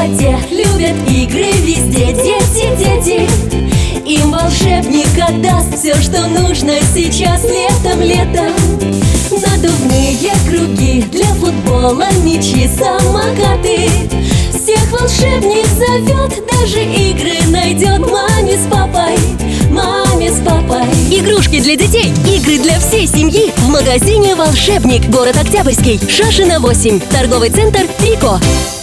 воде, любят игры везде. Дети, им волшебник отдаст все, что нужно сейчас летом. Надувные круги, для футбола мячи, самокаты. Всех волшебник зовет, даже игры найдет маме с папой. Игрушки для детей, игры для всей семьи в магазине «Волшебник», город Октябрьский, Шашина 8, торговый центр «Трико».